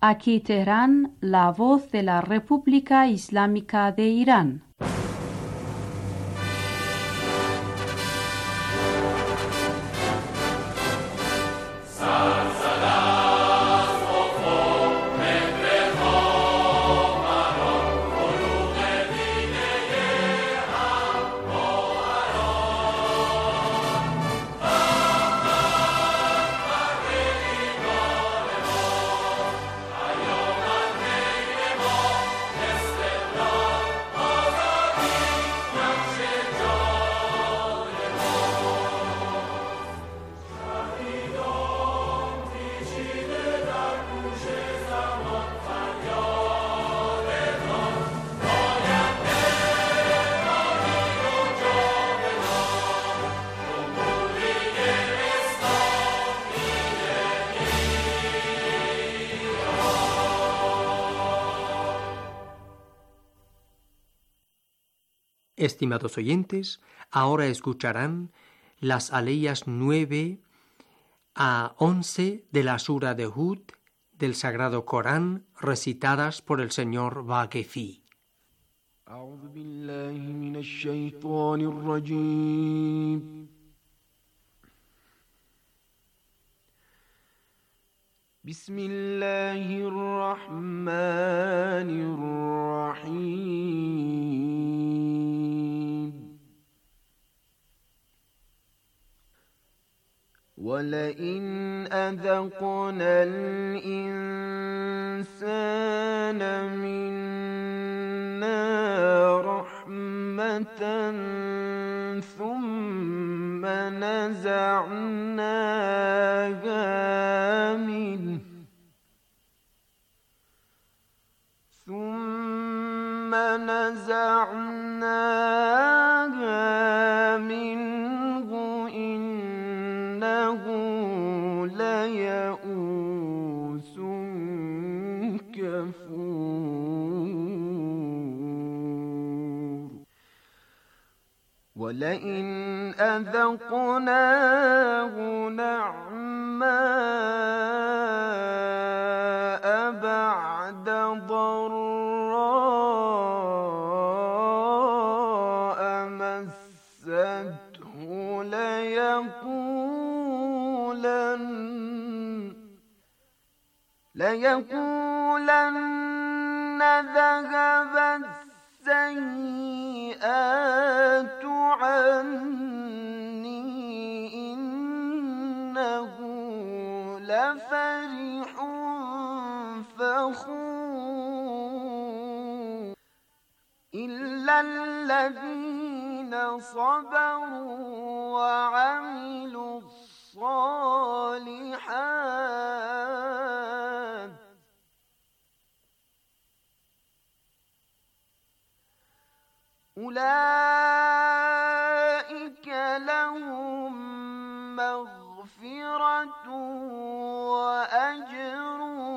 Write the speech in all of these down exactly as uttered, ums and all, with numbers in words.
Aquí Teherán, la voz de la República Islámica de Irán. Estimados oyentes, ahora escucharán las aleyas nueve a once de la Sura de Hud del Sagrado Corán, recitadas por el señor Vaquefi. أعوذ بالله من الشيطان الرجيم بسم الله الرحمن الرحيم ولئن أذقنا الإنسان منا رحمة ثم نزعناها منه ثم نزعناها منه إنه ليئوس كفور ولئن أذقناه نعماء بعد ضراء مسته ليقولن ليقولن ذهب السيئات عني إنه لفرح فخور إلا الذين صبروا وعملوا الصالحات أولئك لهم مغفرة وأجر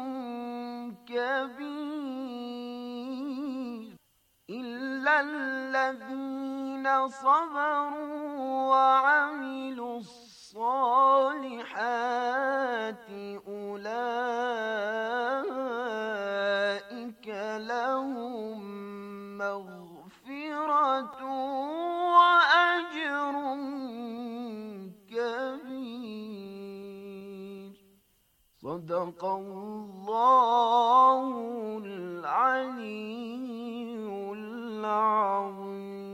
كبير إلا الذين صبروا وعملوا الصالحات أولئك لهم مغفرة وأجر كبير صدق الله العلي العظيم.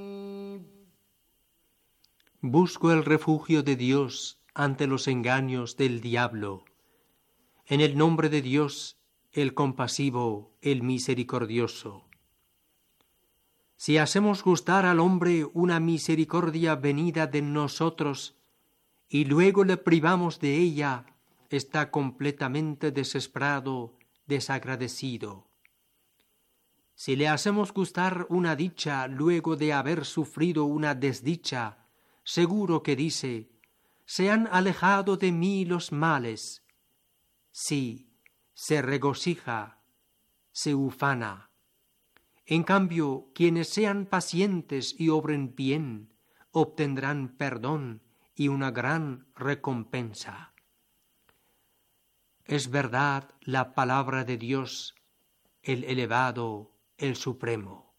Busco el refugio de Dios ante los engaños del diablo. En el nombre de Dios, el compasivo, el misericordioso. Si hacemos gustar al hombre una misericordia venida de nosotros y luego le privamos de ella, está completamente desesperado, desagradecido. Si le hacemos gustar una dicha luego de haber sufrido una desdicha, seguro que dice: se han alejado de mí los males. Sí, se regocija, se ufana. En cambio, quienes sean pacientes y obren bien, obtendrán perdón y una gran recompensa. es verdad la palabra de Dios, el elevado, el supremo.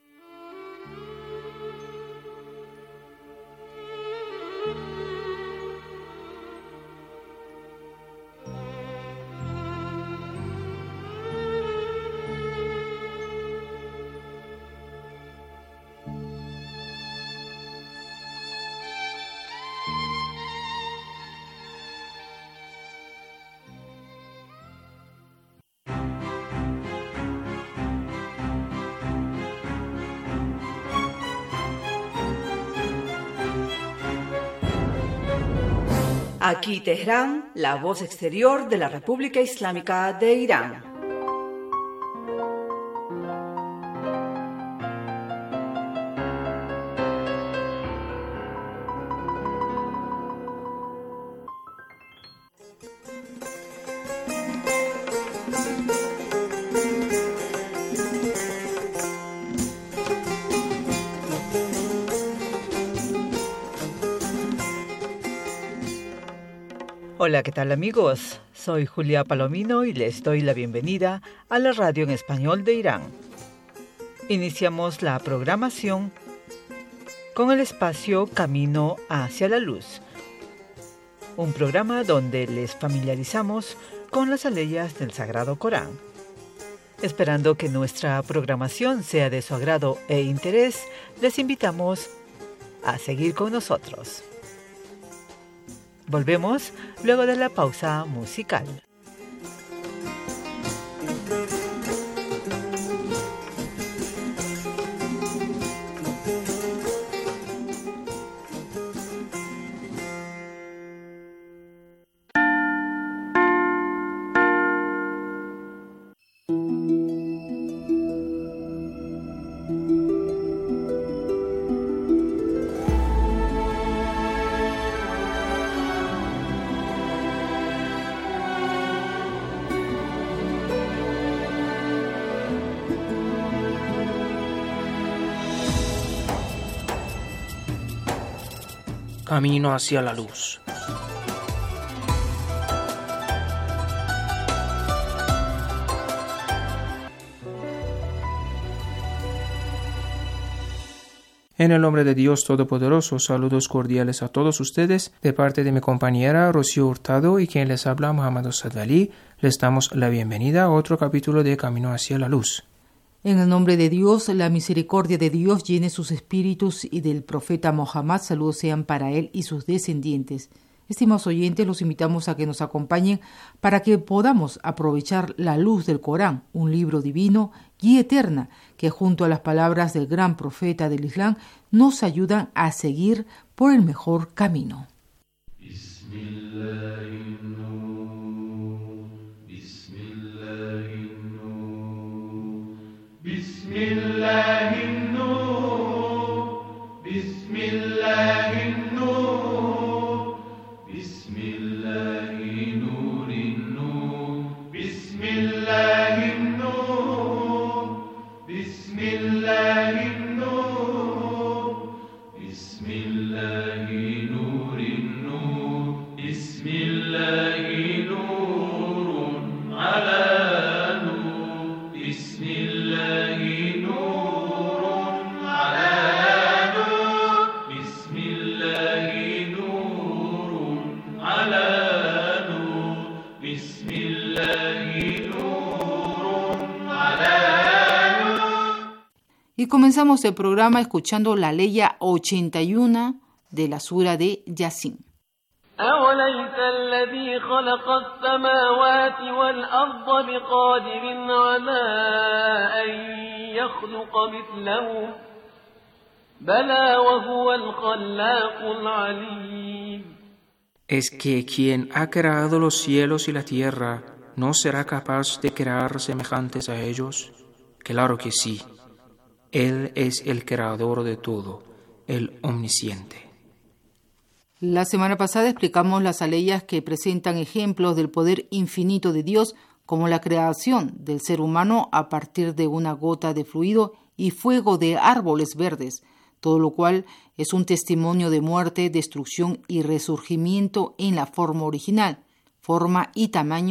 Aquí Teherán, la voz exterior de la República Islámica de Irán. Hola, ¿qué tal amigos? Soy Julia Palomino y les doy la bienvenida a la radio en español de Irán. Iniciamos la programación con el espacio Camino hacia la Luz, un programa donde les familiarizamos con las aleyas del Sagrado Corán. Esperando que nuestra programación sea de su agrado e interés, les invitamos a seguir con nosotros. Volvemos luego de la pausa musical. Camino hacia la luz. En el nombre de Dios Todopoderoso, saludos cordiales a todos ustedes, de parte de mi compañera Rocío Hurtado y quien les habla Muhammad Sadali. Les damos la bienvenida a otro capítulo de Camino hacia la Luz. En el nombre de Dios, la misericordia de Dios llene sus espíritus y del profeta Mohammed, saludos sean para él y sus descendientes. Estimados oyentes, los invitamos a que nos acompañen para que podamos aprovechar la luz del Corán, un libro divino, guía eterna, que junto a las palabras del gran profeta del Islam nos ayudan a seguir por el mejor camino. Bismillahirrahmanirrahim. Bismillahirrahmanirrahim. Bismillahirrahmanirrahim. Bismillahirrahmanirrahim. Bismillahirrahmanirrahim. Bismillahirrahmanirrahim. Bismillahirrahmanirrahim. Ala nur. Bismillahirrahmanirrahim. Ala nur. Bismillahirrahmanirrahim. Ala nur. Bismillahirrahmanirrahim. Ala nur. Y comenzamos el programa escuchando la leya ochenta y uno de la sura de Yasin. أوليس الذي خلق السماوات والأرض بقادر على أن يخلق مثلهم بلى وهو الخلاق العليم. Es que quien ha creado los cielos y la tierra, ¿no será capaz de crear semejantes a ellos? Claro que sí. Él es el creador de todo, el omnisciente. La semana pasada explicamos las aleyas que presentan ejemplos del poder infinito de Dios, como la creación del ser humano a partir de una gota de fluido y fuego de árboles verdes, todo lo cual es un testimonio de muerte, destrucción y resurgimiento en la forma original, forma y tamaño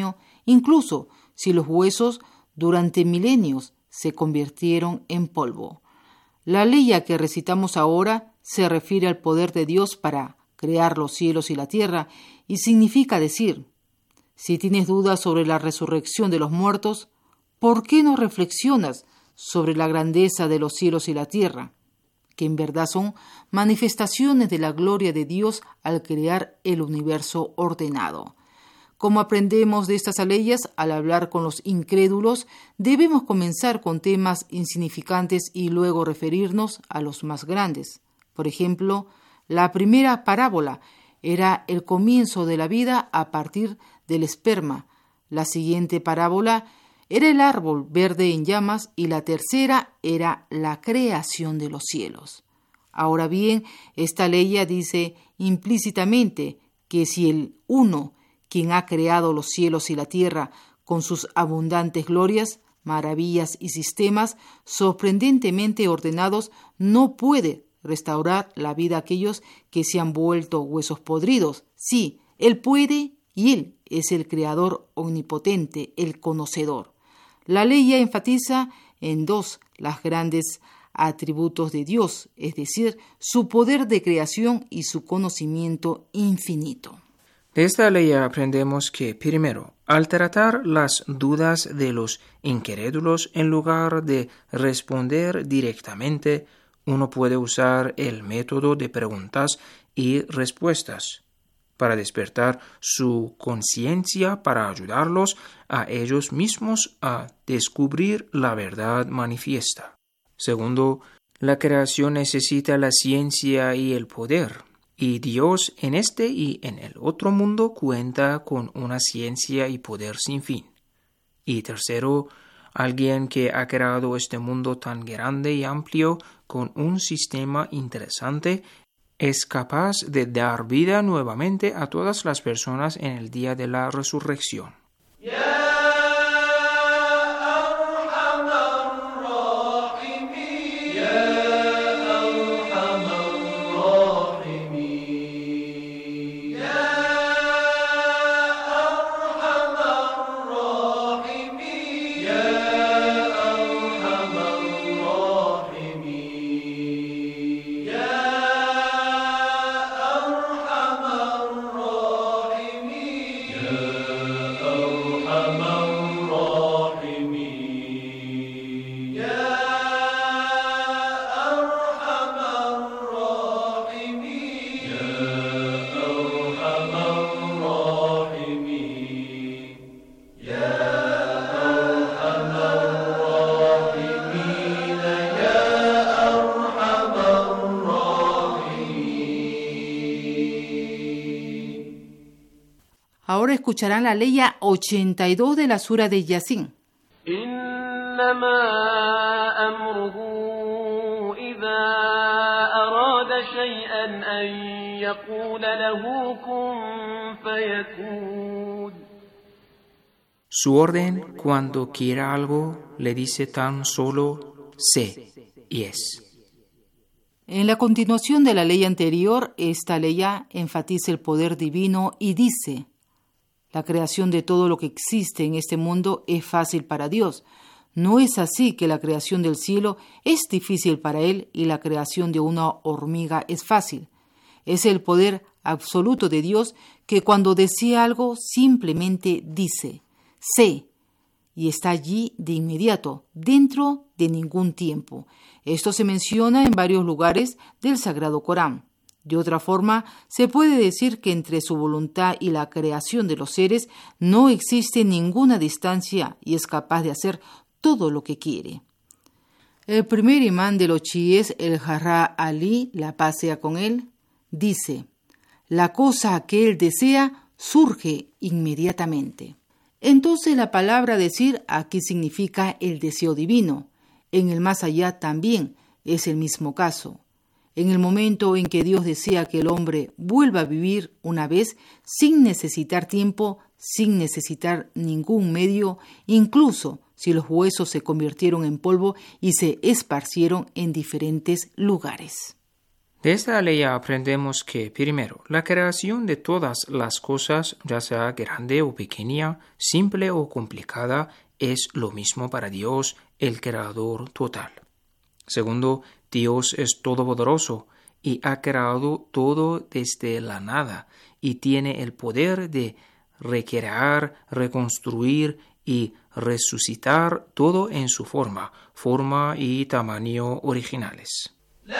incluso si los huesos durante milenios se convirtieron en polvo. La ley que recitamos ahora se refiere al poder de Dios para crear los cielos y la tierra y significa decir: si tienes dudas sobre la resurrección de los muertos, ¿por qué no reflexionas sobre la grandeza de los cielos y la tierra, que en verdad son manifestaciones de la gloria de Dios al crear el universo ordenado? Como aprendemos de estas aleyas, al hablar con los incrédulos, debemos comenzar con temas insignificantes y luego referirnos a los más grandes. Por ejemplo, la primera parábola era el comienzo de la vida a partir del esperma. La siguiente parábola era el árbol verde en llamas y la tercera era la creación de los cielos. Ahora bien, esta ley dice implícitamente que si el Uno, quien ha creado los cielos y la tierra con sus abundantes glorias, maravillas y sistemas sorprendentemente ordenados, no puede restaurar la vida a aquellos que se han vuelto huesos podridos. Sí, Él puede y Él es el Creador omnipotente, el conocedor. La ley ya enfatiza en dos las grandes atributos de Dios, es decir, su poder de creación y su conocimiento infinito. De esta ley aprendemos que, primero, al tratar las dudas de los incrédulos, en lugar de responder directamente, uno puede usar el método de preguntas y respuestas para despertar su conciencia, para ayudarlos a ellos mismos a descubrir la verdad manifiesta. Segundo, la creación necesita la ciencia y el poder, y Dios en este y en el otro mundo cuenta con una ciencia y poder sin fin. Y tercero, alguien que ha creado este mundo tan grande y amplio con un sistema interesante es capaz de dar vida nuevamente a todas las personas en el día de la resurrección. Ahora escucharán la ley ochenta y dos de la sura de Yasin. إنما أمره إذا أراد شيئا أن يقول له كن فيكون. Su orden, cuando quiera algo, le dice tan solo sé y es. En la continuación de la ley anterior, esta ley enfatiza el poder divino y dice: la creación de todo lo que existe en este mundo es fácil para Dios. No es así que la creación del cielo es difícil para Él y la creación de una hormiga es fácil. Es el poder absoluto de Dios que cuando desea algo simplemente dice sé y está allí de inmediato, dentro de ningún tiempo. Esto se menciona en varios lugares del Sagrado Corán. De otra forma, se puede decir que entre su voluntad y la creación de los seres no existe ninguna distancia y es capaz de hacer todo lo que quiere. El primer imán de los chiíes, el Jarrah Ali, la paz sea con él, dice: la cosa que él desea surge inmediatamente. Entonces la palabra decir aquí significa el deseo divino. En el más allá también es el mismo caso. En el momento en que Dios desea que el hombre vuelva a vivir una vez sin necesitar tiempo, sin necesitar ningún medio, incluso si los huesos se convirtieron en polvo y se esparcieron en diferentes lugares. De esta ley aprendemos que, primero, la creación de todas las cosas, ya sea grande o pequeña, simple o complicada, es lo mismo para Dios, el Creador total. Segundo, Dios es todopoderoso y ha creado todo desde la nada y tiene el poder de recrear, reconstruir y resucitar todo en su forma, forma y tamaño originales.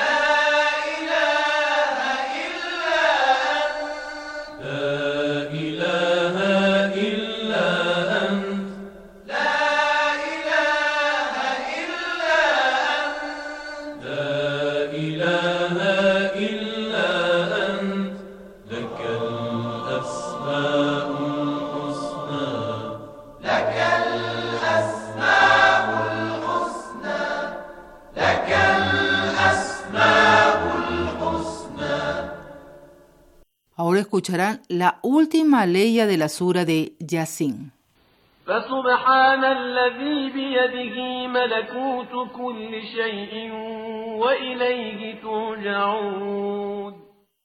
Ahora escucharán la última leya de la sura de Yasin. فسبحان الذي بيده ملكوت كل شيء وإليه ترجعون.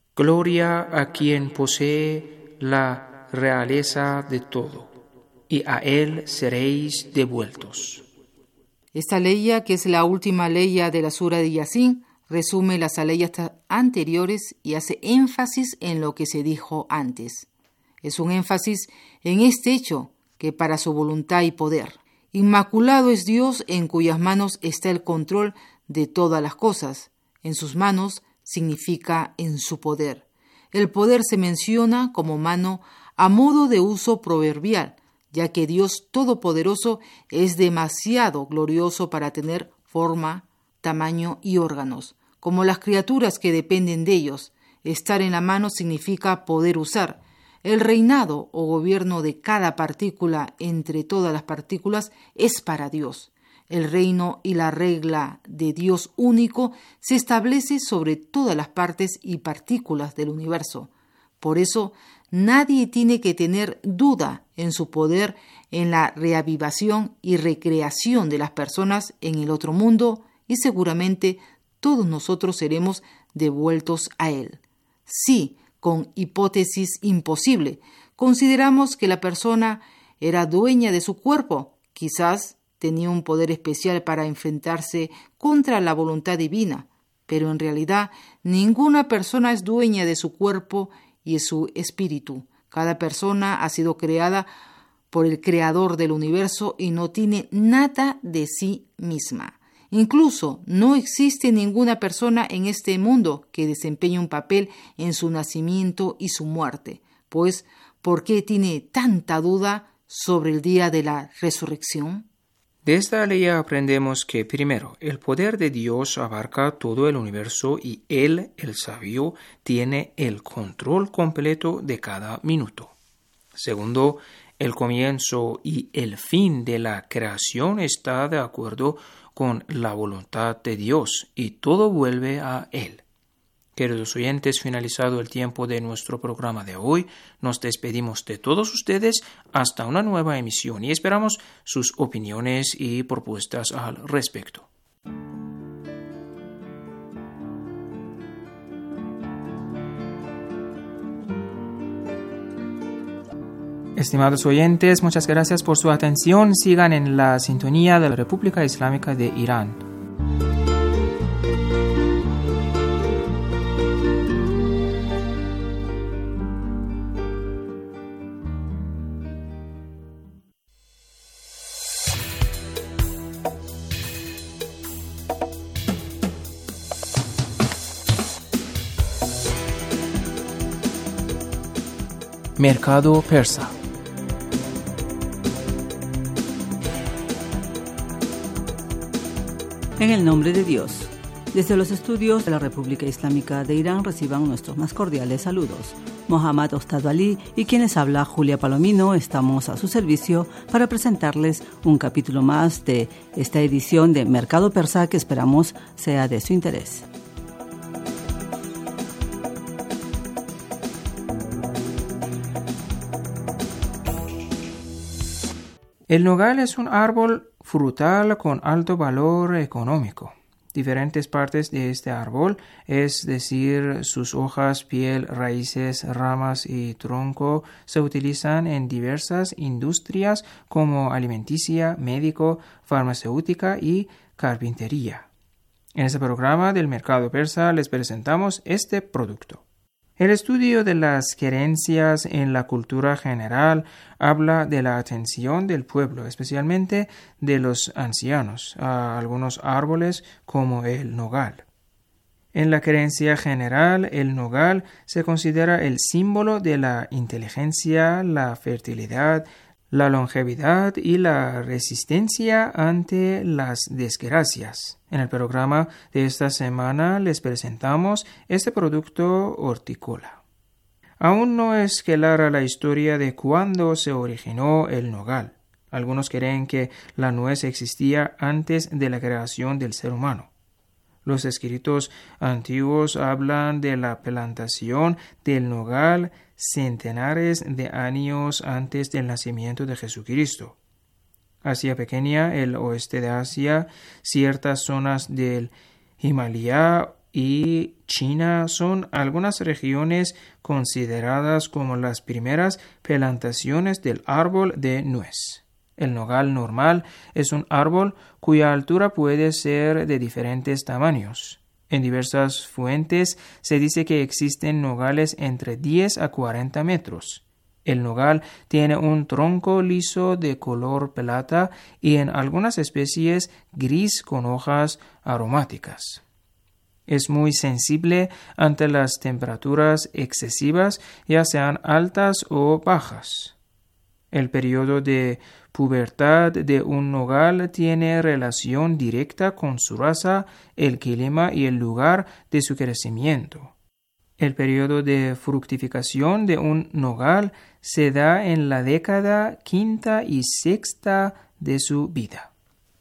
Gloria a quien posee la realeza de todo, y a él seréis devueltos. Esta leya, que es la última leya de la sura de Yasin, resume las aleyas anteriores y hace énfasis en lo que se dijo antes. Es un énfasis en este hecho que para su voluntad y poder. Inmaculado es Dios en cuyas manos está el control de todas las cosas. En sus manos significa en su poder. El poder se menciona como mano a modo de uso proverbial, ya que Dios Todopoderoso es demasiado glorioso para tener forma, tamaño y órganos, como las criaturas que dependen de ellos. Estar en la mano significa poder usar. El reinado o gobierno de cada partícula entre todas las partículas es para Dios. El reino y la regla de Dios único se establece sobre todas las partes y partículas del universo. Por eso, nadie tiene que tener duda en su poder en la reavivación y recreación de las personas en el otro mundo, y seguramente todos nosotros seremos devueltos a él. Sí, con hipótesis imposible, consideramos que la persona era dueña de su cuerpo, quizás tenía un poder especial para enfrentarse contra la voluntad divina, pero en realidad ninguna persona es dueña de su cuerpo y de su espíritu. Cada persona ha sido creada por el Creador del universo y no tiene nada de sí misma. Incluso no existe ninguna persona en este mundo que desempeñe un papel en su nacimiento y su muerte. Pues, ¿por qué tiene tanta duda sobre el día de la resurrección? De esta ley aprendemos que, primero, el poder de Dios abarca todo el universo y Él, el sabio, tiene el control completo de cada minuto. Segundo, el comienzo y el fin de la creación está de acuerdo con la voluntad de Dios y todo vuelve a Él. Queridos oyentes, finalizado el tiempo de nuestro programa de hoy, nos despedimos de todos ustedes hasta una nueva emisión y esperamos sus opiniones y propuestas al respecto. Estimados oyentes, muchas gracias por su atención. Sigan en la sintonía de la República Islámica de Irán. Mercado Persa. En el nombre de Dios, desde los estudios de la República Islámica de Irán reciban nuestros más cordiales saludos. Mohammad Ostad Ali y quienes habla Julia Palomino estamos a su servicio para presentarles un capítulo más de esta edición de Mercado Persa que esperamos sea de su interés. El nogal es un árbol frutal con alto valor económico. Diferentes partes de este árbol, es decir, sus hojas, piel, raíces, ramas y tronco, se utilizan en diversas industrias como alimenticia, médico, farmacéutica y carpintería. En este programa del mercado persa les presentamos este producto. El estudio de las creencias en la cultura general habla de la atención del pueblo, especialmente de los ancianos, a algunos árboles como el nogal. En la creencia general, el nogal se considera el símbolo de la inteligencia, la fertilidad, la longevidad y la resistencia ante las desgracias. En el programa de esta semana les presentamos este producto hortícola. Aún no es clara la historia de cuándo se originó el nogal. Algunos creen que la nuez existía antes de la creación del ser humano. Los escritos antiguos hablan de la plantación del nogal centenares de años antes del nacimiento de Jesucristo. Asia Pequeña, el oeste de Asia, ciertas zonas del Himalaya y China son algunas regiones consideradas como las primeras plantaciones del árbol de nuez. El nogal normal es un árbol cuya altura puede ser de diferentes tamaños. En diversas fuentes se dice que existen nogales entre diez a cuarenta metros. El nogal tiene un tronco liso de color plata y en algunas especies gris con hojas aromáticas. Es muy sensible ante las temperaturas excesivas, ya sean altas o bajas. El periodo de pubertad de un nogal tiene relación directa con su raza, el clima y el lugar de su crecimiento. El periodo de fructificación de un nogal se da en la década quinta y sexta de su vida.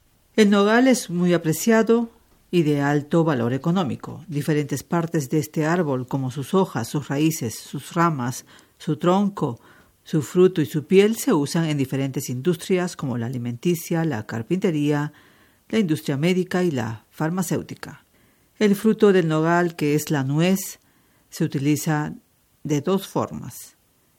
El nogal es muy apreciado y de alto valor económico. Diferentes partes de este árbol, como sus hojas, sus raíces, sus ramas, su tronco, su fruto y su piel, se usan en diferentes industrias como la alimenticia, la carpintería, la industria médica y la farmacéutica. El fruto del nogal, que es la nuez, se utiliza de dos formas,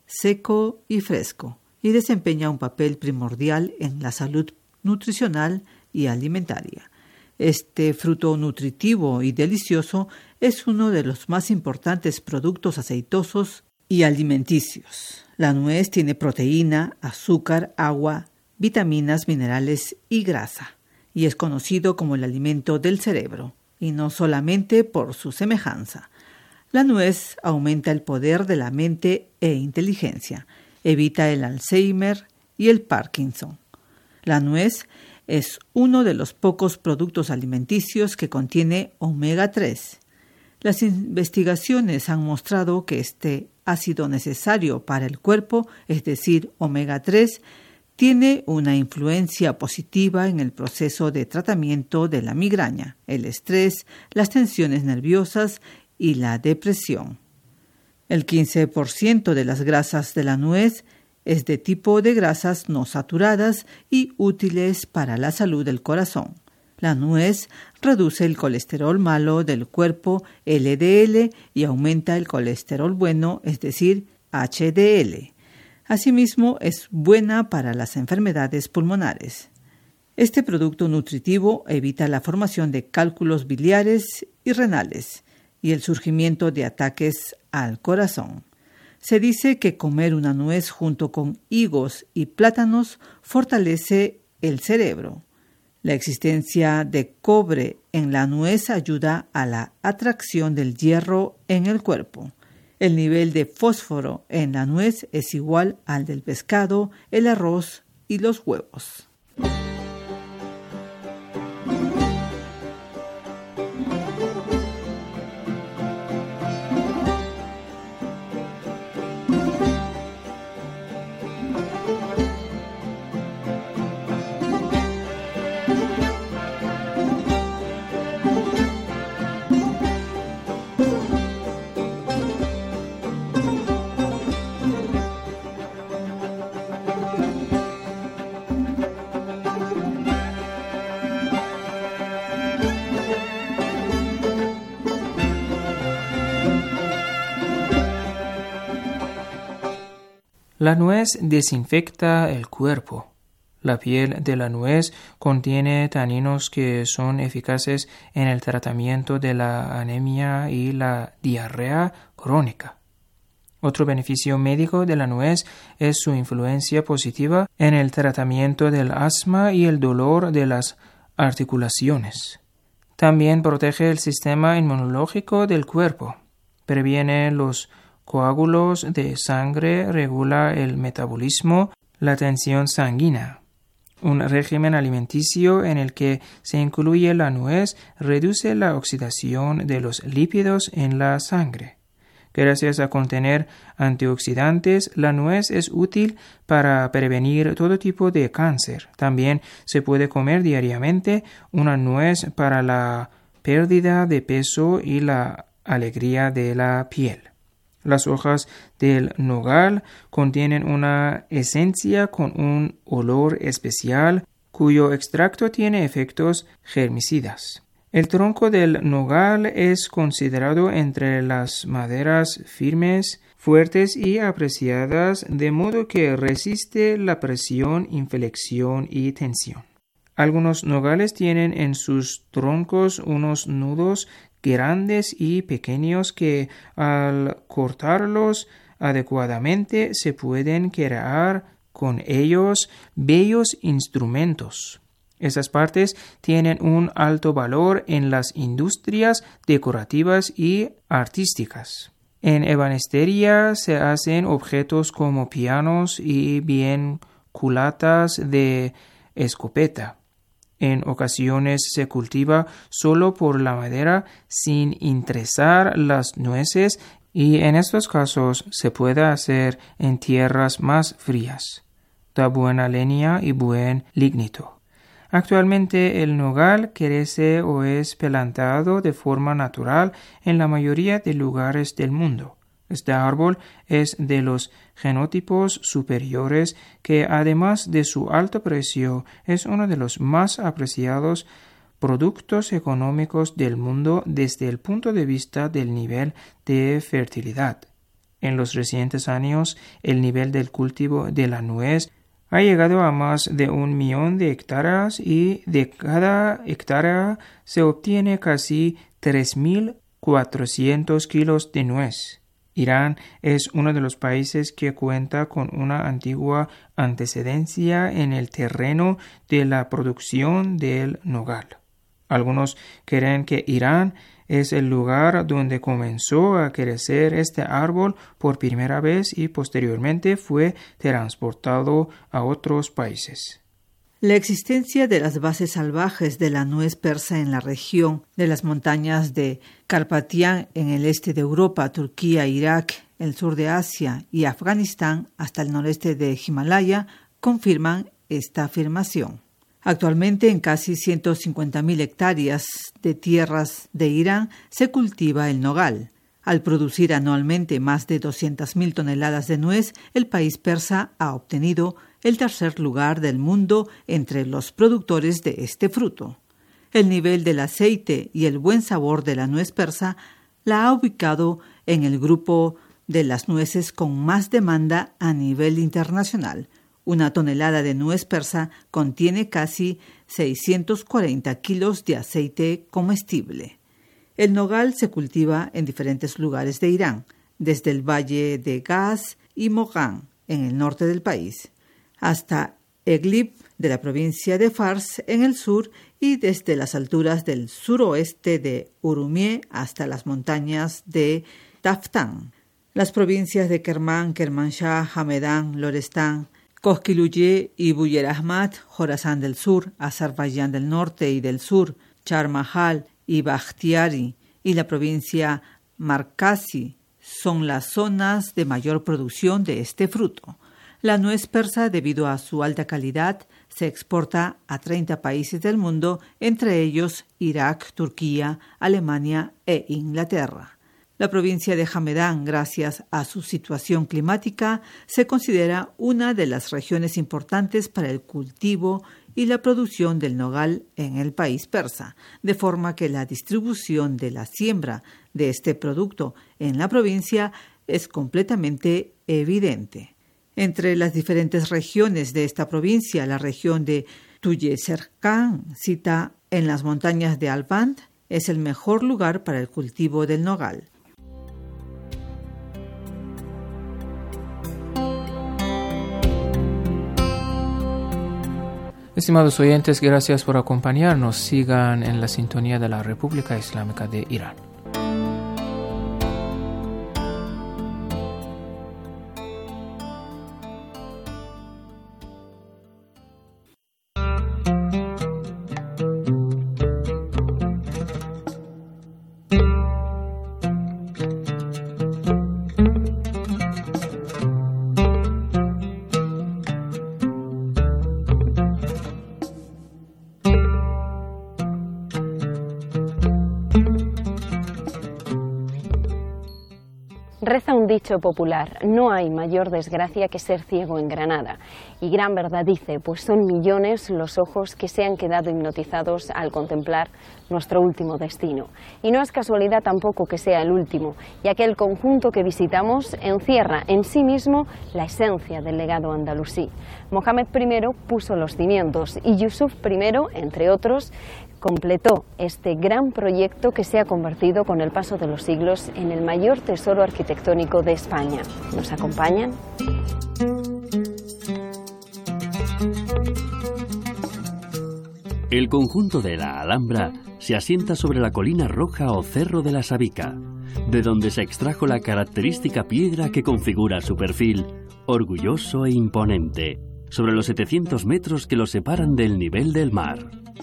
seco y fresco, y desempeña un papel primordial en la salud nutricional y alimentaria. Este fruto nutritivo y delicioso es uno de los más importantes productos aceitosos y alimenticios. La nuez tiene proteína, azúcar, agua, vitaminas, minerales y grasa, y es conocido como el alimento del cerebro, y no solamente por su semejanza. La nuez aumenta el poder de la mente e inteligencia, evita el Alzheimer y el Parkinson. La nuez es uno de los pocos productos alimenticios que contiene omega tres. Las investigaciones han mostrado que este ácido necesario para el cuerpo, es decir, omega tres, tiene una influencia positiva en el proceso de tratamiento de la migraña, el estrés, las tensiones nerviosas y la depresión. El quince por ciento de las grasas de la nuez es de tipo de grasas no saturadas y útiles para la salud del corazón. La nuez reduce el colesterol malo del cuerpo, L D L, y aumenta el colesterol bueno, es decir, H D L. Asimismo, es buena para las enfermedades pulmonares. Este producto nutritivo evita la formación de cálculos biliares y renales y el surgimiento de ataques al corazón. Se dice que comer una nuez junto con higos y plátanos fortalece el cerebro. La existencia de cobre en la nuez ayuda a la atracción del hierro en el cuerpo. El nivel de fósforo en la nuez es igual al del pescado, el arroz y los huevos. La nuez desinfecta el cuerpo. La piel de la nuez contiene taninos que son eficaces en el tratamiento de la anemia y la diarrea crónica. Otro beneficio médico de la nuez es su influencia positiva en el tratamiento del asma y el dolor de las articulaciones. También protege el sistema inmunológico del cuerpo, previene los coágulos de sangre, regula el metabolismo, la tensión sanguínea. Un régimen alimenticio en el que se incluye la nuez reduce la oxidación de los lípidos en la sangre. Gracias a contener antioxidantes, la nuez es útil para prevenir todo tipo de cáncer. También se puede comer diariamente una nuez para la pérdida de peso y la alegría de la piel. Las hojas del nogal contienen una esencia con un olor especial cuyo extracto tiene efectos germicidas. El tronco del nogal es considerado entre las maderas firmes, fuertes y apreciadas, de modo que resiste la presión, inflexión y tensión. Algunos nogales tienen en sus troncos unos nudos grandes y pequeños que al cortarlos adecuadamente se pueden crear con ellos bellos instrumentos. Esas partes tienen un alto valor en las industrias decorativas y artísticas. En ebanistería se hacen objetos como pianos y bien culatas de escopeta. En ocasiones se cultiva solo por la madera sin interesar las nueces y en estos casos se puede hacer en tierras más frías. Da buena leña y buen lignito. Actualmente el nogal crece o es plantado de forma natural en la mayoría de lugares del mundo. Este árbol es de los genotipos superiores que, además de su alto precio, es uno de los más apreciados productos económicos del mundo desde el punto de vista del nivel de fertilidad. En los recientes años, el nivel del cultivo de la nuez ha llegado a más de un millón de hectáreas y de cada hectárea se obtiene casi tres mil cuatrocientos kilos de nuez. Irán es uno de los países que cuenta con una antigua antecedencia en el terreno de la producción del nogal. Algunos creen que Irán es el lugar donde comenzó a crecer este árbol por primera vez y posteriormente fue transportado a otros países. La existencia de las bases salvajes de la nuez persa en la región de las montañas de Carpathian en el este de Europa, Turquía, Irak, el sur de Asia y Afganistán hasta el noreste de Himalaya confirman esta afirmación. Actualmente en casi ciento cincuenta mil hectáreas de tierras de Irán se cultiva el nogal. Al producir anualmente más de doscientas mil toneladas de nuez, el país persa ha obtenido el tercer lugar del mundo entre los productores de este fruto. El nivel del aceite y el buen sabor de la nuez persa la ha ubicado en el grupo de las nueces con más demanda a nivel internacional. Una tonelada de nuez persa contiene casi seiscientos cuarenta kilos de aceite comestible. El nogal se cultiva en diferentes lugares de Irán, desde el valle de Gaz y Moghán, en el norte del país, hasta Eglib, de la provincia de Fars, en el sur, y desde las alturas del suroeste de Urumie hasta las montañas de Taftán. Las provincias de Kermán, Kermanshah, Hamedán, Lorestán, Koskiluye y Buyer Ahmad, Jorasán del sur, Azerbaiyán del norte y del sur, Charmahal y Bakhtiari y la provincia Markazi son las zonas de mayor producción de este fruto. La nuez persa, debido a su alta calidad, se exporta a treinta países del mundo, entre ellos Irak, Turquía, Alemania e Inglaterra. La provincia de Hamedán, gracias a su situación climática, se considera una de las regiones importantes para el cultivo y la producción del nogal en el país persa, de forma que la distribución de la siembra de este producto en la provincia es completamente evidente. Entre las diferentes regiones de esta provincia, la región de Tuyezercán, cita en las montañas de Alband, es el mejor lugar para el cultivo del nogal. Estimados oyentes, gracias por acompañarnos. Sigan en la sintonía de la República Islámica de Irán. Reza un dicho popular: no hay mayor desgracia que ser ciego en Granada. Y gran verdad dice, pues son millones los ojos que se han quedado hipnotizados al contemplar nuestro último destino. Y no es casualidad tampoco que sea el último, ya que el conjunto que visitamos encierra en sí mismo la esencia del legado andalusí. Mohamed primero puso los cimientos y Yusuf primero, entre otros, completó este gran proyecto que se ha convertido con el paso de los siglos en el mayor tesoro arquitectónico de España. ¿Nos acompañan? El conjunto de la Alhambra se asienta sobre la colina roja o Cerro de la Sabica, de donde se extrajo la característica piedra que configura su perfil, orgulloso e imponente, sobre los setecientos metros que lo separan del nivel del mar.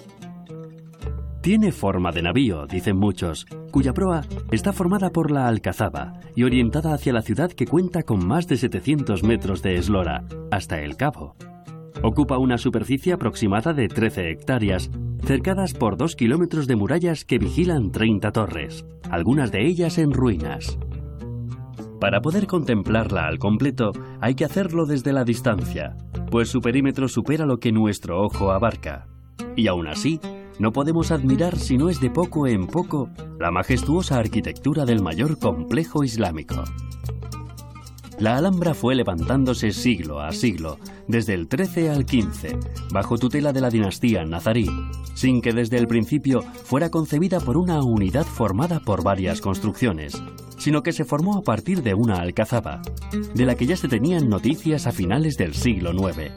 Tiene forma de navío, dicen muchos, cuya proa está formada por la Alcazaba y orientada hacia la ciudad, que cuenta con más de setecientos metros de eslora, hasta el cabo. Ocupa una superficie aproximada de trece hectáreas, cercadas por dos kilómetros de murallas que vigilan treinta torres, algunas de ellas en ruinas. Para poder contemplarla al completo, hay que hacerlo desde la distancia, pues su perímetro supera lo que nuestro ojo abarca. Y aún así, no podemos admirar, si no es de poco en poco, la majestuosa arquitectura del mayor complejo islámico. La Alhambra fue levantándose siglo a siglo, desde el trece al quince, bajo tutela de la dinastía nazarí, sin que desde el principio fuera concebida por una unidad formada por varias construcciones, sino que se formó a partir de una alcazaba, de la que ya se tenían noticias a finales del siglo nueve.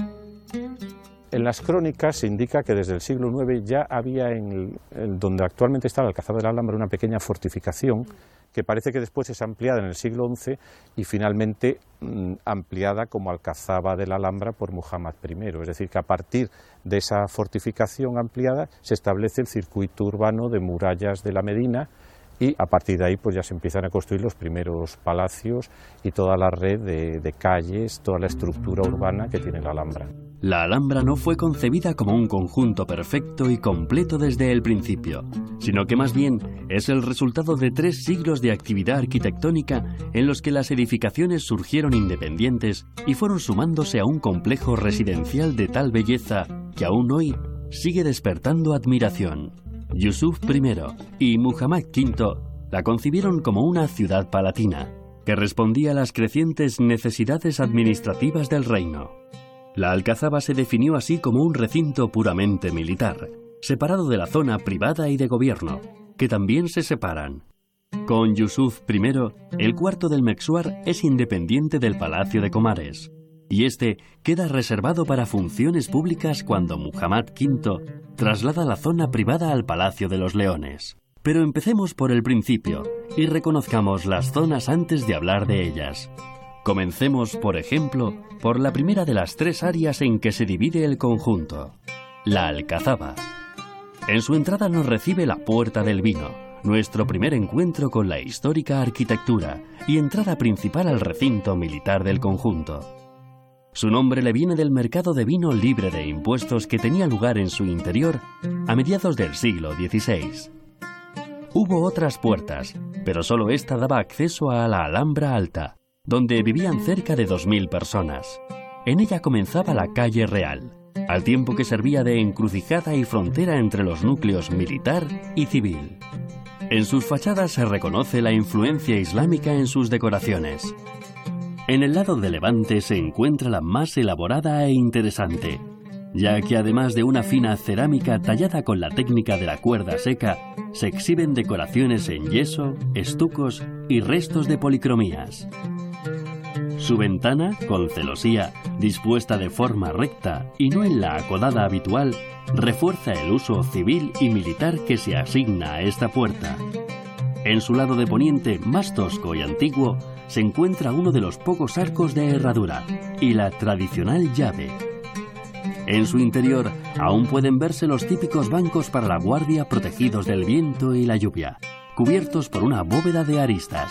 En las crónicas se indica que desde el siglo nueve ya había en, el, en donde actualmente está la Alcazaba de la Alhambra una pequeña fortificación que parece que después es ampliada en el siglo once y finalmente mmm, ampliada como Alcazaba de la Alhambra por Muhammad primero. Es decir, que a partir de esa fortificación ampliada se establece el circuito urbano de murallas de la Medina, y a partir de ahí pues ya se empiezan a construir los primeros palacios y toda la red de, de calles, toda la estructura urbana que tiene la Alhambra. La Alhambra no fue concebida como un conjunto perfecto y completo desde el principio, sino que más bien es el resultado de tres siglos de actividad arquitectónica en los que las edificaciones surgieron independientes y fueron sumándose a un complejo residencial de tal belleza que aún hoy sigue despertando admiración. Yusuf primero y Muhammad quinto la concibieron como una ciudad palatina, que respondía a las crecientes necesidades administrativas del reino. La Alcazaba se definió así como un recinto puramente militar, separado de la zona privada y de gobierno, que también se separan. Con Yusuf primero, el cuarto del Mexuar es independiente del Palacio de Comares, y este queda reservado para funciones públicas cuando Muhammad quinto traslada la zona privada al Palacio de los Leones. Pero empecemos por el principio y reconozcamos las zonas antes de hablar de ellas. Comencemos, por ejemplo, por la primera de las tres áreas en que se divide el conjunto, la Alcazaba. En su entrada nos recibe la Puerta del Vino, nuestro primer encuentro con la histórica arquitectura y entrada principal al recinto militar del conjunto. Su nombre le viene del mercado de vino libre de impuestos que tenía lugar en su interior a mediados del siglo dieciséis. Hubo otras puertas, pero solo esta daba acceso a la Alhambra Alta, donde vivían cerca de dos mil personas. En ella comenzaba la calle Real, al tiempo que servía de encrucijada y frontera entre los núcleos militar y civil. En sus fachadas se reconoce la influencia islámica en sus decoraciones. En el lado de levante se encuentra la más elaborada e interesante, ya que además de una fina cerámica tallada con la técnica de la cuerda seca, se exhiben decoraciones en yeso, estucos y restos de policromías. Su ventana, con celosía, dispuesta de forma recta y no en la acodada habitual, refuerza el uso civil y militar que se asigna a esta puerta. En su lado de poniente, más tosco y antiguo, se encuentra uno de los pocos arcos de herradura y la tradicional llave. En su interior aún pueden verse los típicos bancos para la guardia protegidos del viento y la lluvia, cubiertos por una bóveda de aristas.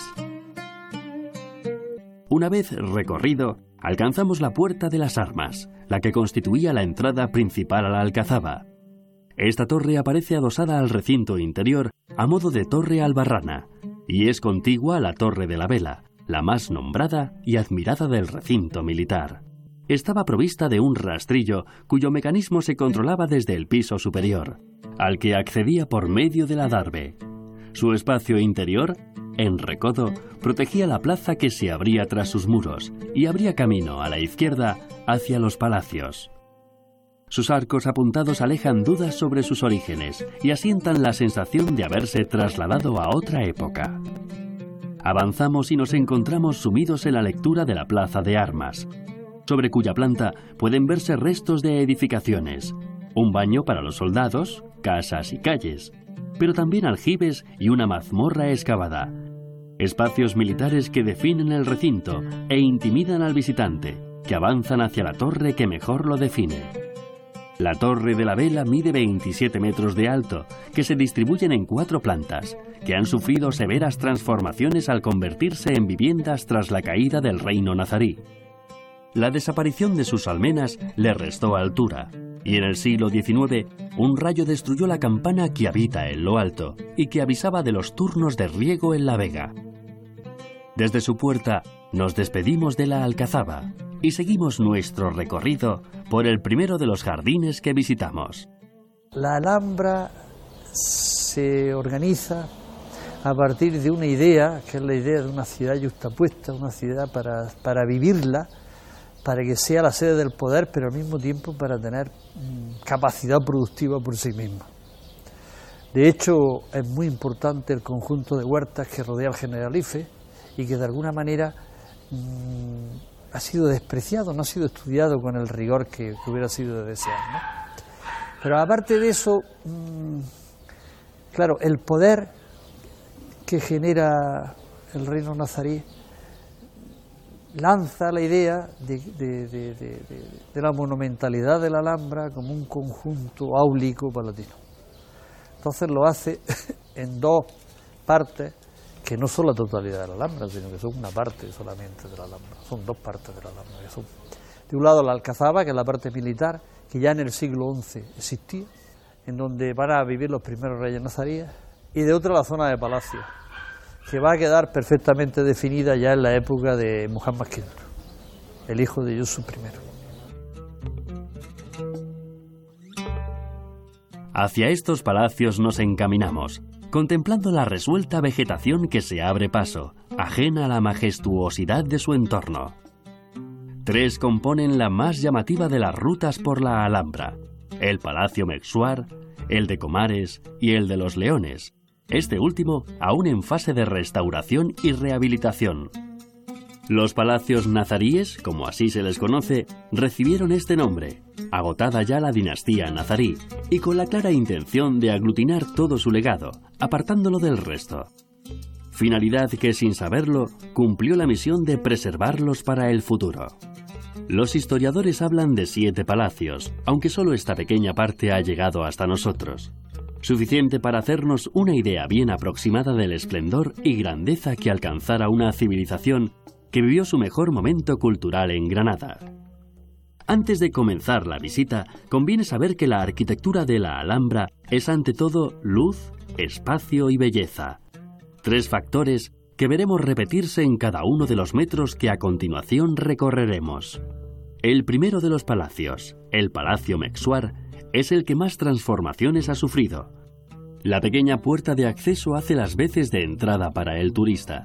Una vez recorrido, alcanzamos la Puerta de las Armas, la que constituía la entrada principal a la alcazaba. Esta torre aparece adosada al recinto interior a modo de torre albarrana, y es contigua a la Torre de la Vela, la más nombrada y admirada del recinto militar. Estaba provista de un rastrillo cuyo mecanismo se controlaba desde el piso superior, al que accedía por medio del adarve. Su espacio interior, en recodo, protegía la plaza que se abría tras sus muros y abría camino a la izquierda hacia los palacios. Sus arcos apuntados alejan dudas sobre sus orígenes y asientan la sensación de haberse trasladado a otra época. Avanzamos y nos encontramos sumidos en la lectura de la Plaza de Armas, sobre cuya planta pueden verse restos de edificaciones, un baño para los soldados, casas y calles, pero también aljibes y una mazmorra excavada, espacios militares que definen el recinto e intimidan al visitante, que avanzan hacia la torre que mejor lo define. La Torre de la Vela mide veintisiete metros de alto, que se distribuyen en cuatro plantas, que han sufrido severas transformaciones al convertirse en viviendas tras la caída del reino nazarí. La desaparición de sus almenas le restó altura, y en el siglo diecinueve un rayo destruyó la campana que habita en lo alto y que avisaba de los turnos de riego en la vega. Desde su puerta nos despedimos de la alcazaba y seguimos nuestro recorrido por el primero de los jardines que visitamos. La Alhambra se organiza a partir de una idea, que es la idea de una ciudad yuxtapuesta, una ciudad para, para vivirla, para que sea la sede del poder, pero al mismo tiempo para tener mmm, capacidad productiva por sí misma. De hecho, es muy importante el conjunto de huertas que rodea el Generalife y que de alguna manera mmm, ha sido despreciado, no ha sido estudiado con el rigor que, que hubiera sido de desear, ¿no? Pero aparte de eso, mmm, claro, el poder que genera el reino nazarí lanza la idea de, de, de, de, de, de la monumentalidad de la Alhambra como un conjunto áulico palatino. Entonces lo hace en dos partes, que no son la totalidad de la Alhambra, sino que son una parte solamente de la Alhambra, son dos partes de la Alhambra. Que son, de un lado la Alcazaba, que es la parte militar, que ya en el siglo once existía, en donde van a vivir los primeros reyes nazaríes, y de otra la zona de palacio, que va a quedar perfectamente definida ya en la época de Muhammad quinto, el hijo de Yusuf primero. Hacia estos palacios nos encaminamos, contemplando la resuelta vegetación que se abre paso, ajena a la majestuosidad de su entorno. Tres componen la más llamativa de las rutas por la Alhambra: el Palacio Mexuar, el de Comares y el de los Leones, este último aún en fase de restauración y rehabilitación. Los palacios nazaríes, como así se les conoce, recibieron este nombre, agotada ya la dinastía nazarí, y con la clara intención de aglutinar todo su legado, apartándolo del resto. Finalidad que, sin saberlo, cumplió la misión de preservarlos para el futuro. Los historiadores hablan de siete palacios, aunque solo esta pequeña parte ha llegado hasta nosotros. Suficiente para hacernos una idea bien aproximada del esplendor y grandeza que alcanzara una civilización que vivió su mejor momento cultural en Granada. Antes de comenzar la visita, conviene saber que la arquitectura de la Alhambra es ante todo luz, espacio y belleza. Tres factores que veremos repetirse en cada uno de los metros que a continuación recorreremos. El primero de los palacios, el Palacio Mexuar, es el que más transformaciones ha sufrido. La pequeña puerta de acceso hace las veces de entrada para el turista.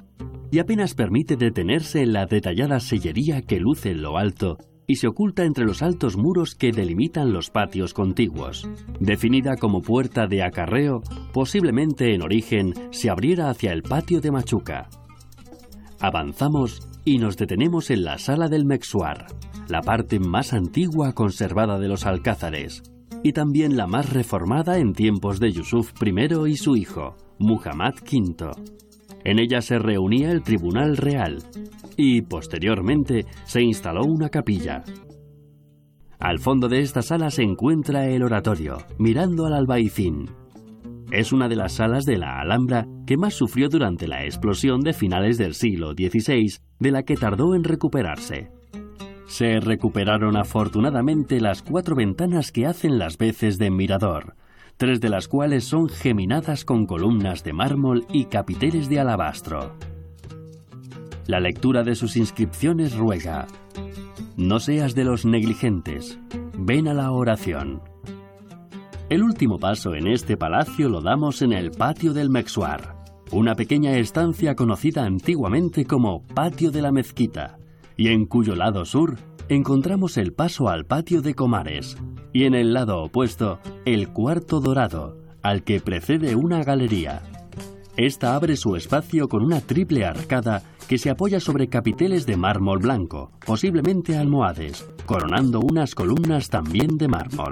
y apenas permite detenerse en la detallada sillería que luce en lo alto y se oculta entre los altos muros que delimitan los patios contiguos. Definida como puerta de acarreo, posiblemente en origen se abriera hacia el patio de Machuca. Avanzamos y nos detenemos en la sala del Mexuar, la parte más antigua conservada de los alcázares, y también la más reformada en tiempos de Yusuf primero y su hijo, Muhammad quinto. En ella se reunía el Tribunal Real y, posteriormente, se instaló una capilla. Al fondo de esta sala se encuentra el oratorio, mirando al Albaicín. Es una de las salas de la Alhambra que más sufrió durante la explosión de finales del siglo dieciséis, de la que tardó en recuperarse. Se recuperaron afortunadamente las cuatro ventanas que hacen las veces de mirador, tres de las cuales son geminadas con columnas de mármol y capiteles de alabastro. La lectura de sus inscripciones ruega: no seas de los negligentes, ven a la oración. El último paso en este palacio lo damos en el patio del Mexuar, una pequeña estancia conocida antiguamente como Patio de la Mezquita, y en cuyo lado sur encontramos el paso al patio de Comares, y en el lado opuesto el cuarto dorado, al que precede una galería. Esta abre su espacio con una triple arcada que se apoya sobre capiteles de mármol blanco, posiblemente almohades, coronando unas columnas también de mármol.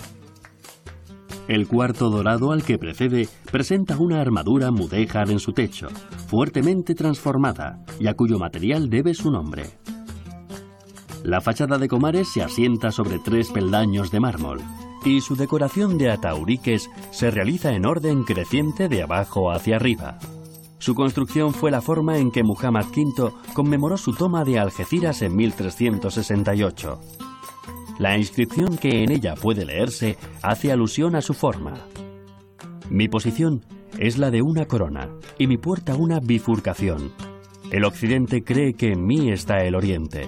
El cuarto dorado al que precede presenta una armadura mudéjar en su techo, fuertemente transformada, y a cuyo material debe su nombre. La fachada de Comares se asienta sobre tres peldaños de mármol, y su decoración de atauriques se realiza en orden creciente de abajo hacia arriba. Su construcción fue la forma en que Muhammad quinto conmemoró su toma de Algeciras en mil trescientos sesenta y ocho. La inscripción que en ella puede leerse hace alusión a su forma. Mi posición es la de una corona, y mi puerta una bifurcación. El occidente cree que en mí está el oriente.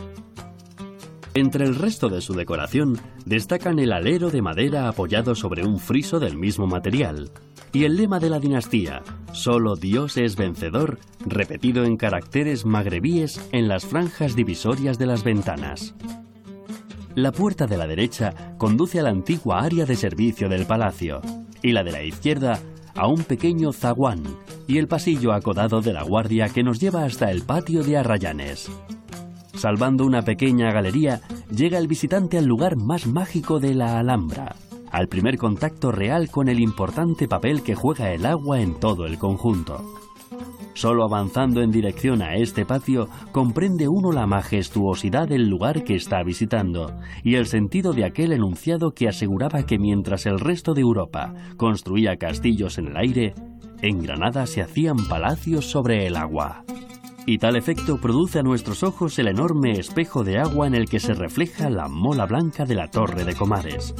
Entre el resto de su decoración destacan el alero de madera apoyado sobre un friso del mismo material y el lema de la dinastía, solo Dios es vencedor, repetido en caracteres magrebíes en las franjas divisorias de las ventanas. La puerta de la derecha conduce a la antigua área de servicio del palacio y la de la izquierda a un pequeño zaguán y el pasillo acodado de la guardia que nos lleva hasta el patio de Arrayanes. Salvando una pequeña galería, llega el visitante al lugar más mágico de la Alhambra, al primer contacto real con el importante papel que juega el agua en todo el conjunto. Solo avanzando en dirección a este patio comprende uno la majestuosidad del lugar que está visitando y el sentido de aquel enunciado que aseguraba que mientras el resto de Europa construía castillos en el aire, en Granada se hacían palacios sobre el agua. Y tal efecto produce a nuestros ojos el enorme espejo de agua en el que se refleja la mola blanca de la Torre de Comares.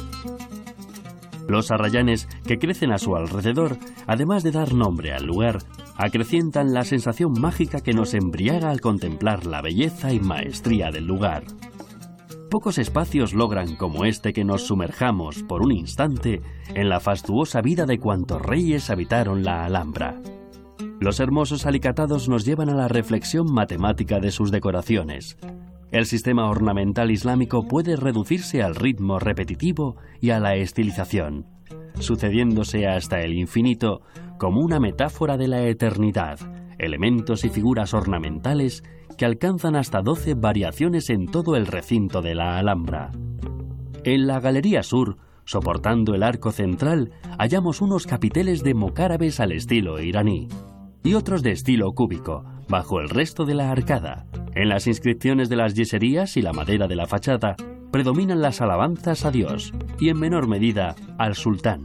Los arrayanes que crecen a su alrededor, además de dar nombre al lugar, acrecientan la sensación mágica que nos embriaga al contemplar la belleza y maestría del lugar. Pocos espacios logran como este que nos sumerjamos por un instante en la fastuosa vida de cuantos reyes habitaron la Alhambra. Los hermosos alicatados nos llevan a la reflexión matemática de sus decoraciones. El sistema ornamental islámico puede reducirse al ritmo repetitivo y a la estilización, sucediéndose hasta el infinito como una metáfora de la eternidad, elementos y figuras ornamentales que alcanzan hasta doce variaciones en todo el recinto de la Alhambra. En la galería sur, soportando el arco central, hallamos unos capiteles de mocárabes al estilo iraní y otros de estilo cúbico, bajo el resto de la arcada. En las inscripciones de las yeserías y la madera de la fachada predominan las alabanzas a Dios y en menor medida al sultán.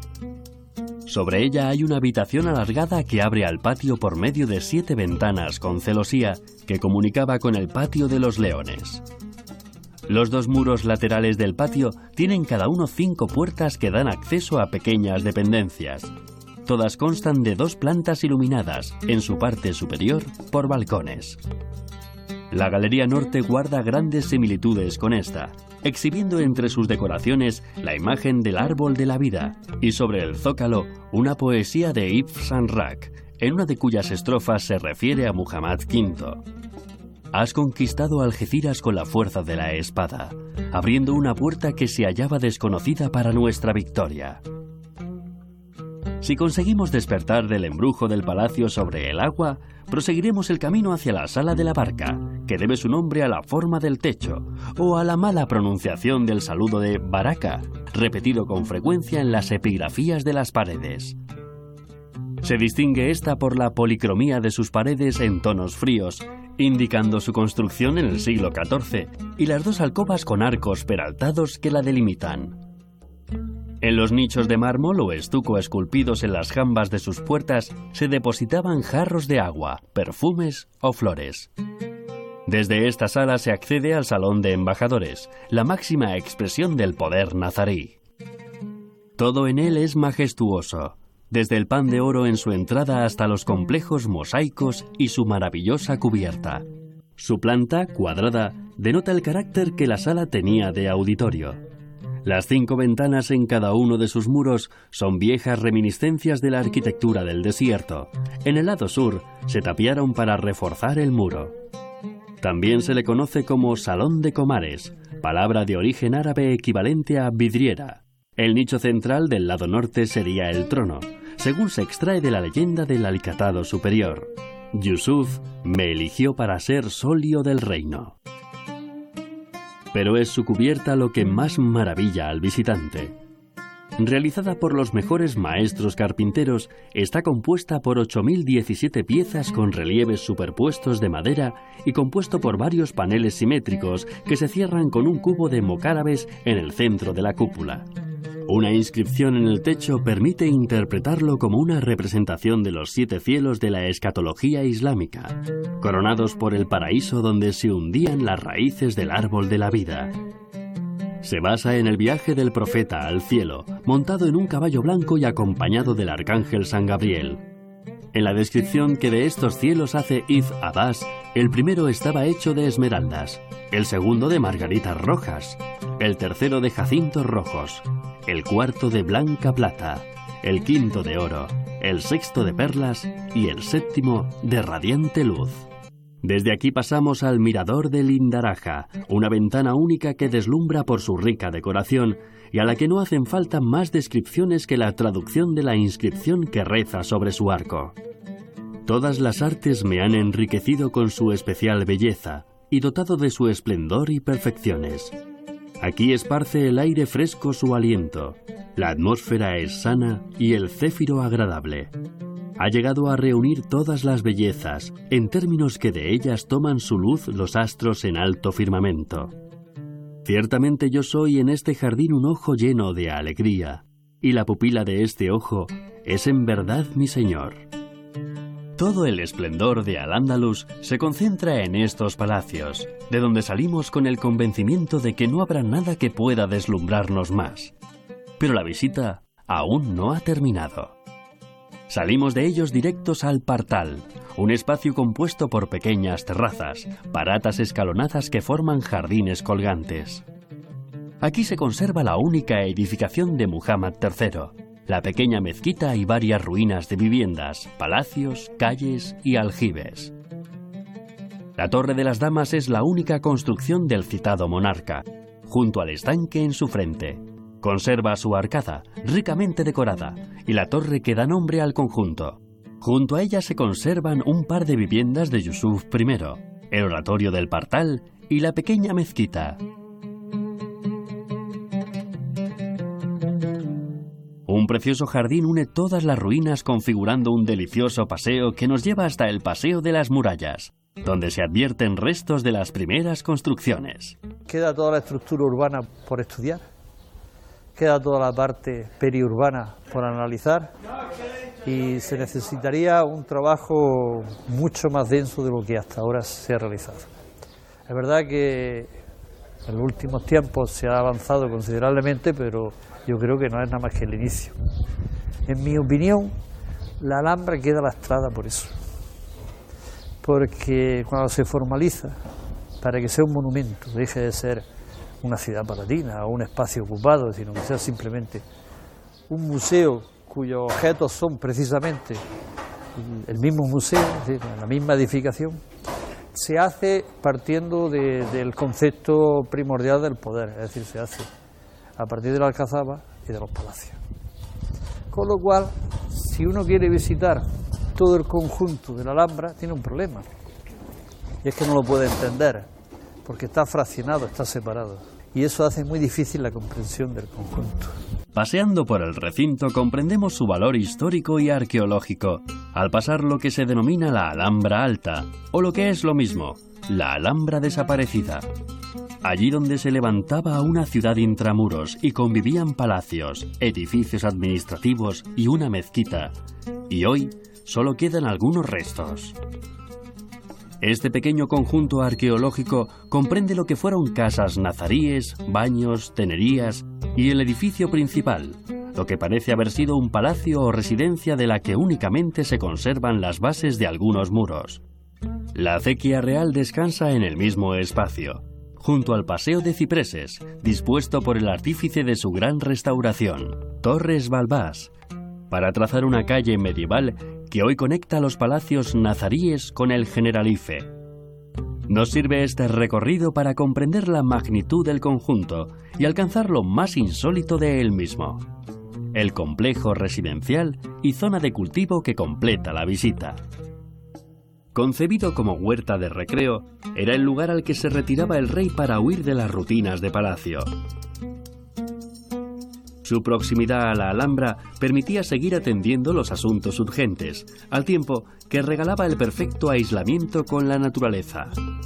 Sobre ella hay una habitación alargada que abre al patio por medio de siete ventanas con celosía que comunicaba con el patio de los leones. Los dos muros laterales del patio tienen cada uno cinco puertas que dan acceso a pequeñas dependencias. Todas constan de dos plantas iluminadas, en su parte superior, por balcones. La galería norte guarda grandes similitudes con esta, exhibiendo entre sus decoraciones la imagen del árbol de la vida y sobre el zócalo una poesía de Yves Saint-Jacques, en una de cuyas estrofas se refiere a Muhammad quinto. Has conquistado Algeciras con la fuerza de la espada, abriendo una puerta que se hallaba desconocida para nuestra victoria. Si conseguimos despertar del embrujo del palacio sobre el agua, proseguiremos el camino hacia la sala de la barca, que debe su nombre a la forma del techo, o a la mala pronunciación del saludo de baraka, repetido con frecuencia en las epigrafías de las paredes. Se distingue esta por la policromía de sus paredes en tonos fríos, indicando su construcción en el siglo catorce, y las dos alcobas con arcos peraltados que la delimitan. En los nichos de mármol o estuco esculpidos en las jambas de sus puertas se depositaban jarros de agua, perfumes o flores. Desde esta sala se accede al Salón de Embajadores, la máxima expresión del poder nazarí. Todo en él es majestuoso, desde el pan de oro en su entrada hasta los complejos mosaicos y su maravillosa cubierta. Su planta, cuadrada, denota el carácter que la sala tenía de auditorio. Las cinco ventanas en cada uno de sus muros son viejas reminiscencias de la arquitectura del desierto. En el lado sur se tapiaron para reforzar el muro. También se le conoce como Salón de Comares, palabra de origen árabe equivalente a vidriera. El nicho central del lado norte sería el trono, según se extrae de la leyenda del alicatado superior. Yusuf me eligió para ser solio del reino. Pero es su cubierta lo que más maravilla al visitante. Realizada por los mejores maestros carpinteros, está compuesta por ocho mil diecisiete piezas con relieves superpuestos de madera y compuesto por varios paneles simétricos que se cierran con un cubo de mocárabes en el centro de la cúpula. Una inscripción en el techo permite interpretarlo como una representación de los siete cielos de la escatología islámica, coronados por el paraíso donde se hundían las raíces del árbol de la vida. Se basa en el viaje del profeta al cielo, montado en un caballo blanco y acompañado del arcángel San Gabriel. En la descripción que de estos cielos hace Ibn Abbas, el primero estaba hecho de esmeraldas, el segundo de margaritas rojas, el tercero de jacintos rojos, el cuarto de blanca plata, el quinto de oro, el sexto de perlas y el séptimo de radiante luz. Desde aquí pasamos al mirador del Indaraja, una ventana única que deslumbra por su rica decoración y a la que no hacen falta más descripciones que la traducción de la inscripción que reza sobre su arco. Todas las artes me han enriquecido con su especial belleza y dotado de su esplendor y perfecciones. Aquí esparce el aire fresco su aliento, la atmósfera es sana y el céfiro agradable. Ha llegado a reunir todas las bellezas, en términos que de ellas toman su luz los astros en alto firmamento. Ciertamente yo soy en este jardín un ojo lleno de alegría, y la pupila de este ojo es en verdad mi Señor. Todo el esplendor de Al-Ándalus se concentra en estos palacios, de donde salimos con el convencimiento de que no habrá nada que pueda deslumbrarnos más. Pero la visita aún no ha terminado. Salimos de ellos directos al Partal, un espacio compuesto por pequeñas terrazas, baratas escalonadas que forman jardines colgantes. Aquí se conserva la única edificación de Muhammad tercero, la pequeña mezquita y varias ruinas de viviendas, palacios, calles y aljibes. La Torre de las Damas es la única construcción del citado monarca, junto al estanque en su frente. Conserva su arcada, ricamente decorada, y la torre que da nombre al conjunto. Junto a ella se conservan un par de viviendas de Yusuf primero, el oratorio del Partal y la pequeña mezquita. Un precioso jardín une todas las ruinas configurando un delicioso paseo que nos lleva hasta el Paseo de las Murallas, donde se advierten restos de las primeras construcciones. Queda toda la estructura urbana por estudiar. Queda toda la parte periurbana por analizar y se necesitaría un trabajo mucho más denso de lo que hasta ahora se ha realizado. Es verdad que en los últimos tiempos se ha avanzado considerablemente, pero yo creo que no es nada más que el inicio. En mi opinión, la Alhambra queda lastrada por eso, porque cuando se formaliza, para que sea un monumento, deje de ser una ciudad palatina o un espacio ocupado, sino que sea simplemente un museo cuyos objetos son precisamente el mismo museo, es decir, la misma edificación, se hace partiendo de, del concepto primordial del poder, es decir, se hace a partir de la alcazaba y de los palacios. Con lo cual, si uno quiere visitar todo el conjunto de la Alhambra, tiene un problema, y es que no lo puede entender, porque está fraccionado, está separado, y eso hace muy difícil la comprensión del conjunto. Paseando por el recinto comprendemos su valor histórico y arqueológico, al pasar lo que se denomina la Alhambra Alta, o lo que es lo mismo, la Alhambra desaparecida. Allí donde se levantaba una ciudad intramuros y convivían palacios, edificios administrativos y una mezquita, y hoy solo quedan algunos restos. Este pequeño conjunto arqueológico comprende lo que fueron casas nazaríes, baños, tenerías y el edificio principal, lo que parece haber sido un palacio o residencia de la que únicamente se conservan las bases de algunos muros. La acequia real descansa en el mismo espacio, junto al Paseo de Cipreses, dispuesto por el artífice de su gran restauración, Torres Balbás, para trazar una calle medieval que hoy conecta los palacios nazaríes con el Generalife. Nos sirve este recorrido para comprender la magnitud del conjunto y alcanzar lo más insólito de él mismo, el complejo residencial y zona de cultivo que completa la visita. Concebido como huerta de recreo, era el lugar al que se retiraba el rey para huir de las rutinas de palacio. Su proximidad a la Alhambra permitía seguir atendiendo los asuntos urgentes, al tiempo que regalaba el perfecto aislamiento con la naturaleza.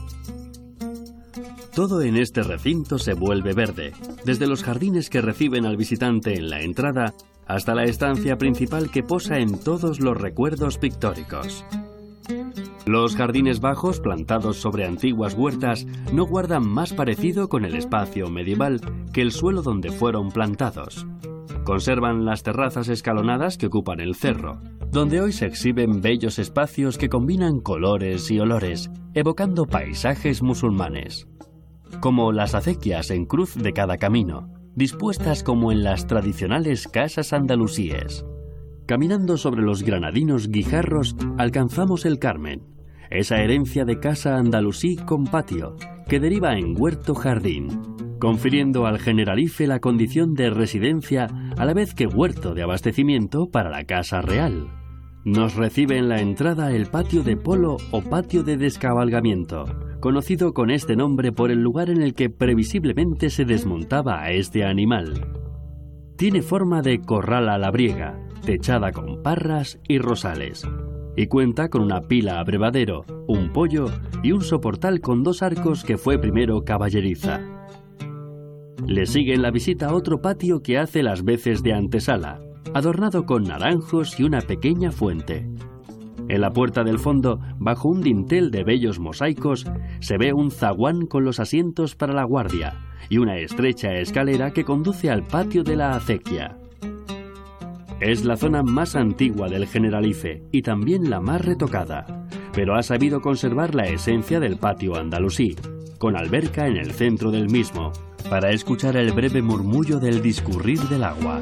Todo en este recinto se vuelve verde, desde los jardines que reciben al visitante en la entrada hasta la estancia principal que posa en todos los recuerdos pictóricos. Los jardines bajos, plantados sobre antiguas huertas, no guardan más parecido con el espacio medieval que el suelo donde fueron plantados. Conservan las terrazas escalonadas que ocupan el cerro, donde hoy se exhiben bellos espacios que combinan colores y olores, evocando paisajes musulmanes, como las acequias en cruz de cada camino, dispuestas como en las tradicionales casas andalusíes. Caminando sobre los granadinos guijarros, alcanzamos el Carmen, esa herencia de casa andalusí con patio, que deriva en huerto-jardín, confiriendo al Generalife la condición de residencia a la vez que huerto de abastecimiento para la casa real. Nos recibe en la entrada el patio de polo o patio de descabalgamiento, conocido con este nombre por el lugar en el que previsiblemente se desmontaba a este animal. Tiene forma de corral a la briega, techada con parras y rosales, y cuenta con una pila abrevadero, un poyo y un soportal con dos arcos que fue primero caballeriza. Le sigue en la visita otro patio que hace las veces de antesala, adornado con naranjos y una pequeña fuente. En la puerta del fondo, bajo un dintel de bellos mosaicos, se ve un zaguán con los asientos para la guardia y una estrecha escalera que conduce al patio de la acequia. Es la zona más antigua del Generalife y también la más retocada, pero ha sabido conservar la esencia del patio andalusí, con alberca en el centro del mismo, para escuchar el breve murmullo del discurrir del agua.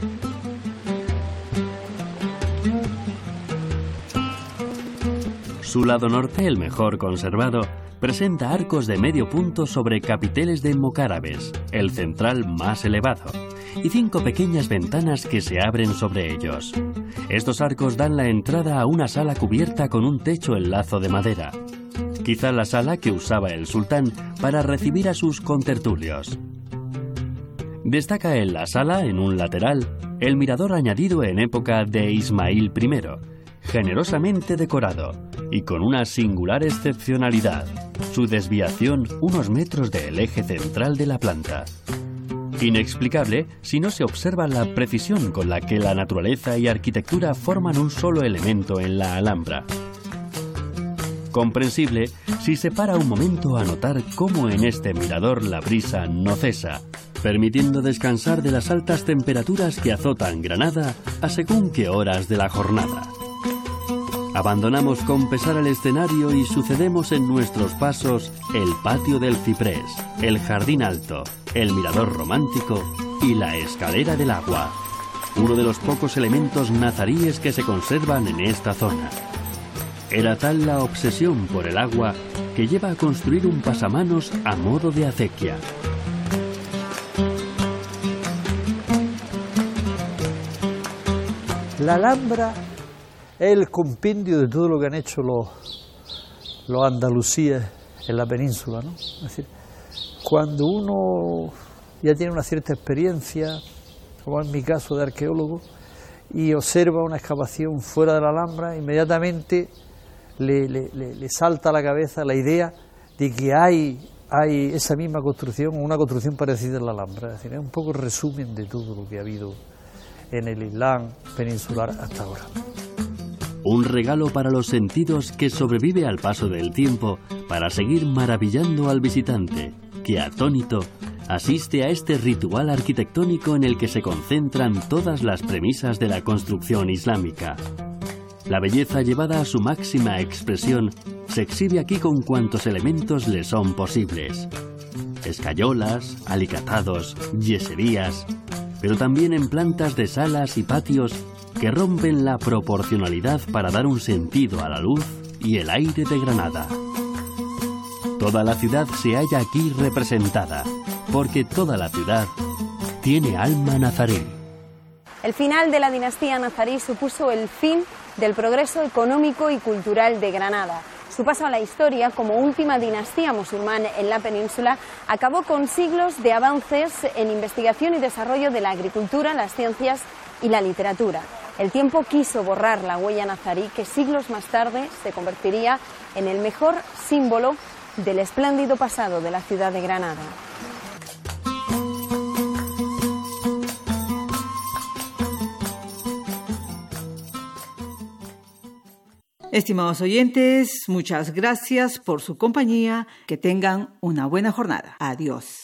Su lado norte, el mejor conservado, presenta arcos de medio punto sobre capiteles de mocárabes, el central más elevado, y cinco pequeñas ventanas que se abren sobre ellos. Estos arcos dan la entrada a una sala cubierta con un techo en lazo de madera, quizá la sala que usaba el sultán para recibir a sus contertulios. Destaca en la sala, en un lateral, el mirador añadido en época de Ismail primero, generosamente decorado y con una singular excepcionalidad, su desviación unos metros del eje central de la planta. Inexplicable si no se observa la precisión con la que la naturaleza y arquitectura forman un solo elemento en la Alhambra. Comprensible si se para un momento a notar cómo en este mirador la brisa no cesa, permitiendo descansar de las altas temperaturas que azotan Granada a según qué horas de la jornada. Abandonamos con pesar el escenario y sucedemos en nuestros pasos el patio del ciprés, el jardín alto, el mirador romántico y la escalera del agua. uno de los pocos elementos nazaríes que se conservan en esta zona. Era tal la obsesión por el agua que lleva a construir un pasamanos a modo de acequia. La Alhambra es el compendio de todo lo que han hecho los, los andalusíes en la península, ¿no? Es decir, cuando uno ya tiene una cierta experiencia, como en mi caso de arqueólogo, y observa una excavación fuera de la Alhambra, inmediatamente le, le, le, le salta a la cabeza la idea de que hay, hay esa misma construcción, una construcción parecida en la Alhambra. Es decir, es un poco el resumen de todo lo que ha habido en el Islam peninsular hasta ahora. Un regalo para los sentidos que sobrevive al paso del tiempo para seguir maravillando al visitante, que atónito asiste a este ritual arquitectónico en el que se concentran todas las premisas de la construcción islámica. La belleza llevada a su máxima expresión se exhibe aquí con cuantos elementos le son posibles. Escayolas, alicatados, yeserías, pero también en plantas de salas y patios que rompen la proporcionalidad para dar un sentido a la luz y el aire de Granada. Toda la ciudad se halla aquí representada, porque toda la ciudad tiene alma nazarí. El final de la dinastía nazarí supuso el fin del progreso económico y cultural de Granada. Su paso a la historia como última dinastía musulmana en la península acabó con siglos de avances en investigación y desarrollo de la agricultura, las ciencias y la literatura. El tiempo quiso borrar la huella nazarí que siglos más tarde se convertiría en el mejor símbolo del espléndido pasado de la ciudad de Granada. Estimados oyentes, muchas gracias por su compañía. Que tengan una buena jornada. Adiós.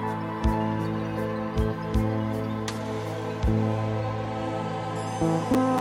Thank you.